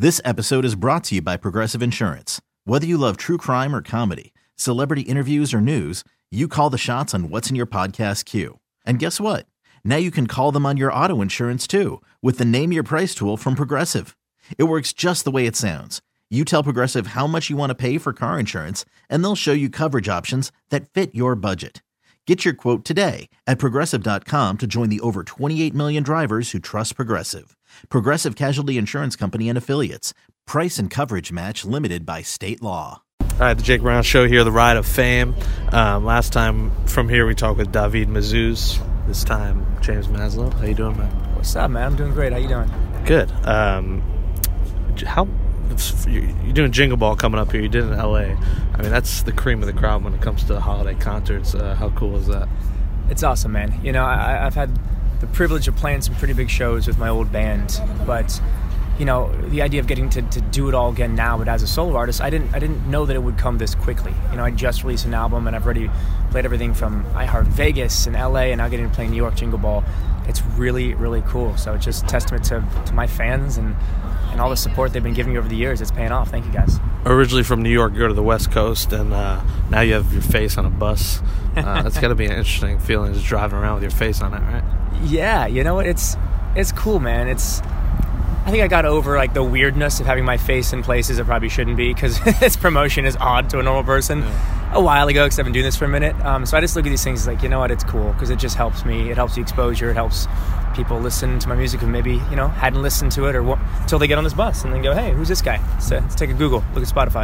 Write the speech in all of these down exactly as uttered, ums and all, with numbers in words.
This episode is brought to you by Progressive Insurance. Whether you love true crime or comedy, celebrity interviews or news, you call the shots on what's in your podcast queue. And guess what? Now you can call them on your auto insurance too with the Name Your Price tool from Progressive. It works just the way it sounds. You tell Progressive how much you want to pay for car insurance, and they'll show you coverage options that fit your budget. Get your quote today at Progressive dot com to join the over twenty-eight million drivers who trust Progressive. Progressive Casualty Insurance Company and Affiliates. Price and coverage match limited by state law. All right, the Jake Brown Show here, the Ride of Fame. Um, last time from here we talked with David Mazouz. This time, James Maslow. How you doing, man? What's up, man? I'm doing great. How you doing? Good. Um, how you're doing Jingle Ball coming up here? You did in L A. I mean, that's the cream of the crowd when it comes to holiday concerts. Uh, how cool is that? It's awesome, man. You know, I, I've had the privilege of playing some pretty big shows with my old band, but you know, the idea of getting to, to do it all again now, but as a solo artist, I didn't I didn't know that it would come this quickly. You know, I just released an album, and I've already played everything from iHeart Vegas and L A, and now getting to play New York Jingle Ball. It's really, really cool. So it's just a testament to, to my fans and, and all the support they've been giving me over the years. It's paying off. Thank you, guys. Originally from New York, you go to the West Coast, and uh, now you have your face on a bus. Uh, that's got to be an interesting feeling, just driving around with your face on it, right? Yeah, you know what? It's it's cool, man. It's I think I got over like the weirdness of having my face in places it probably shouldn't be, because this promotion is odd to a normal person. Yeah. A while ago, because I've been doing this for a minute. Um, so I just look at these things like, you know what, it's cool, because it just helps me. It helps the exposure. It helps people listen to my music who maybe, you know, hadn't listened to it or until they get on this bus and then go, hey, who's this guy? So let's take a Google, look at Spotify.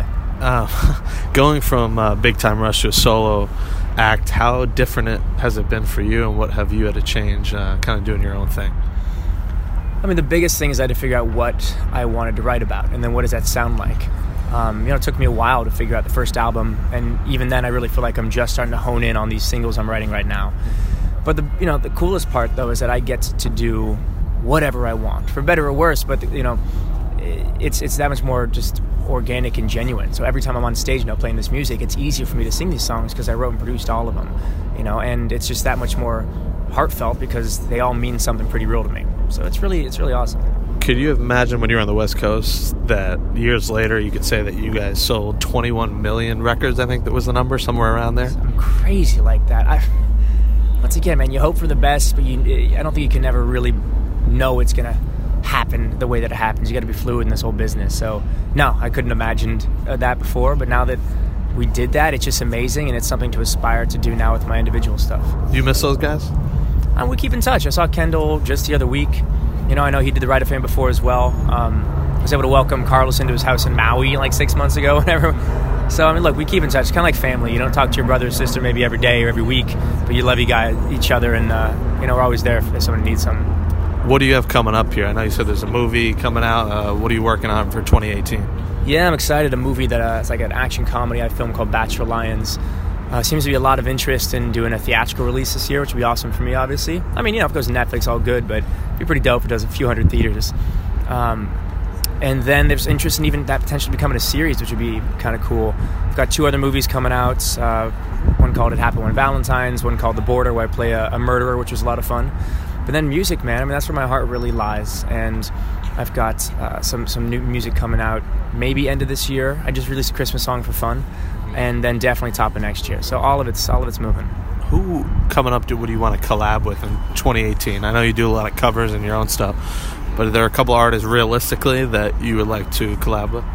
Uh, going from uh, Big Time Rush to a solo act, how different it has it been for you, and what have you had to change, uh, kind of doing your own thing? I mean, the biggest thing is I had to figure out what I wanted to write about, and then what does that sound like? Um, you know, it took me a while to figure out the first album, and even then I really feel like I'm just starting to hone in on these singles I'm writing right now. But the you know the coolest part, though, is that I get to do whatever I want, for better or worse, but, you know, it's it's that much more just organic and genuine. So every time I'm on stage now playing this music, it's easier for me to sing these songs because I wrote and produced all of them, you know, and it's just that much more heartfelt because they all mean something pretty real to me. So it's really it's really awesome. Could you imagine when you were on the West Coast that years later you could say that you guys sold twenty-one million records? I think that was the number, somewhere around there. I'm crazy like that. I, once again, man, you hope for the best, but you, I don't think you can ever really know it's going to happen the way that it happens. You got to be fluid in this whole business. So, no, I couldn't have imagined that before, but now that we did that, it's just amazing, and it's something to aspire to do now with my individual stuff. Do you miss those guys? Um, we keep in touch. I saw Kendall just the other week. You know, I know he did the Ride of Fame before as well. Um, I was able to welcome Carlos into his house in Maui like six months ago, whatever. So, I mean, look, we keep in touch. It's kind of like family. You don't talk to your brother or sister maybe every day or every week, but you love you guys, each other, and, uh, you know, we're always there if someone needs something. What do you have coming up here? I know you said there's a movie coming out. Uh, what are you working on for twenty eighteen? Yeah, I'm excited. A movie that uh, it's like an action comedy I filmed called Bachelor Lions. Uh, seems to be a lot of interest in doing a theatrical release this year, which would be awesome for me, obviously. I mean, you know, if it goes to Netflix, all good, but it'd be pretty dope if it does a few hundred theaters. Um, and then there's interest in even that potentially becoming a series, which would be kind of cool. I've got two other movies coming out. Uh, one called It Happened One Valentine's, one called The Border, where I play a, a murderer, which was a lot of fun. But then music, man, I mean, that's where my heart really lies. And I've got uh, some, some new music coming out maybe end of this year. I just released a Christmas song for fun. And then definitely top of next year. So all of it's all of it's moving. Who coming up do what do you want to collab with in twenty eighteen? I know you do a lot of covers and your own stuff, but are there a couple artists realistically that you would like to collab with?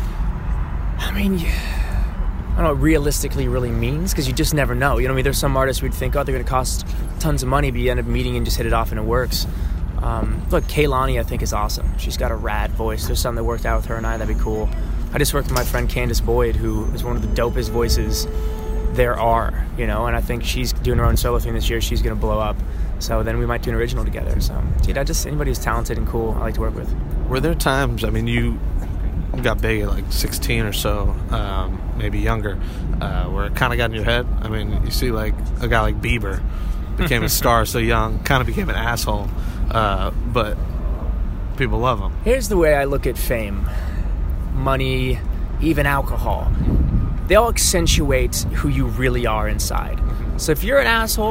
I mean, yeah, I don't know what realistically really means, because you just never know. You know what I mean? There's some artists we'd think, oh, they're going to cost tons of money, but you end up meeting and just hit it off and it works. Um, look, Kehlani I think is awesome. She's got a rad voice. There's something that worked out with her and I. That'd be cool. I just worked with my friend Candace Boyd, who is one of the dopest voices there are, you know, and I think she's doing her own solo thing this year. She's going to blow up. So then we might do an original together. So, dude, I just, anybody who's talented and cool, I like to work with. Were there times, I mean, you got big at like sixteen or so, um, maybe younger, uh, where it kind of got in your head? I mean, you see like a guy like Bieber became a star so young, kind of became an asshole, uh, but people love him. Here's the way I look at fame, money, even alcohol. They all accentuate who you really are inside. So if you're an asshole,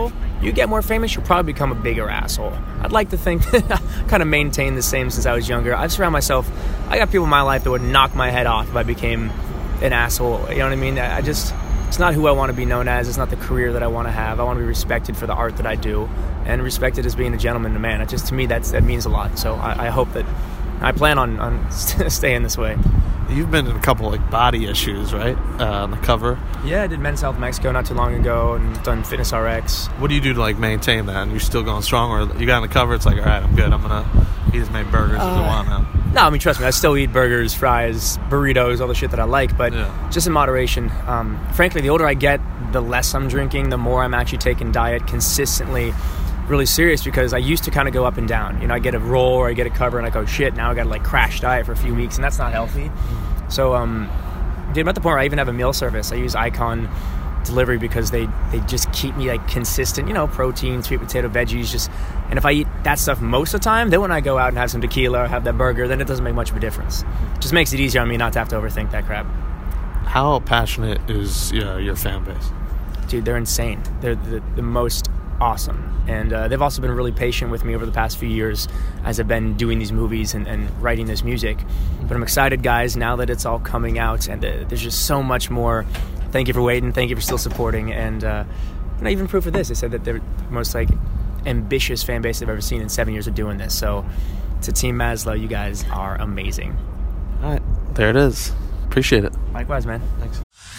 you get more famous, you'll probably become a bigger asshole. I'd like to think that I kind of maintained the same since I was younger. I surround myself, I got people in my life that would knock my head off if I became an asshole. You know what I mean? I just, it's not who I want to be known as. It's not the career that I want to have. I want to be respected for the art that I do, and respected as being a gentleman and a man. It just, to me, that's, that means a lot. So I, I hope that, I plan on, on staying this way. You've been in a couple like body issues, right? Uh, on the cover. Yeah, I did Men's Health Mexico not too long ago, and done Fitness R X. What do you do to like maintain that? And you're still going strong, or you got on the cover? It's like, all right, I'm good. I'm gonna eat as many burgers uh, as I want now. No, I mean, trust me, I still eat burgers, fries, burritos, all the shit that I like, but yeah. just in moderation. Um, frankly, the older I get, the less I'm drinking, the more I'm actually taking diet consistently. Really serious, because I used to kind of go up and down. You know, I get a roll or I get a cover and I go, shit, now I got to like crash diet for a few weeks, and that's not healthy. So, um, dude, I'm at the point where I even have a meal service. I use Icon Delivery because they, they just keep me like consistent, you know, protein, sweet potato, veggies, just, and if I eat that stuff most of the time, then when I go out and have some tequila or have that burger, then it doesn't make much of a difference. It just makes it easier on me not to have to overthink that crap. How passionate is uh, your fan base? Dude, they're insane. They're the, the most awesome. And uh, they've also been really patient with me over the past few years as I've been doing these movies and, and writing this music. But I'm excited, guys, now that it's all coming out, and uh, there's just so much more. Thank you for waiting. Thank you for still supporting. And uh, you know, even proof of this, they said that they're the most like ambitious fan base I've ever seen in seven years of doing this. So to Team Maslow, you guys are amazing. All right, there it is. Appreciate it. Likewise, man. Thanks.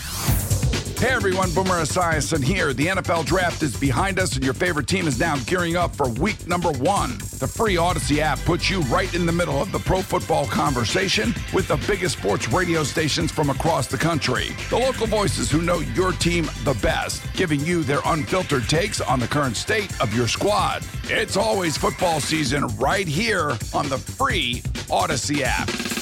Hey everyone, Boomer Esiason here. The N F L Draft is behind us, and your favorite team is now gearing up for week number one. The free Odyssey app puts you right in the middle of the pro football conversation with the biggest sports radio stations from across the country. The local voices who know your team the best, giving you their unfiltered takes on the current state of your squad. It's always football season right here on the free Odyssey app.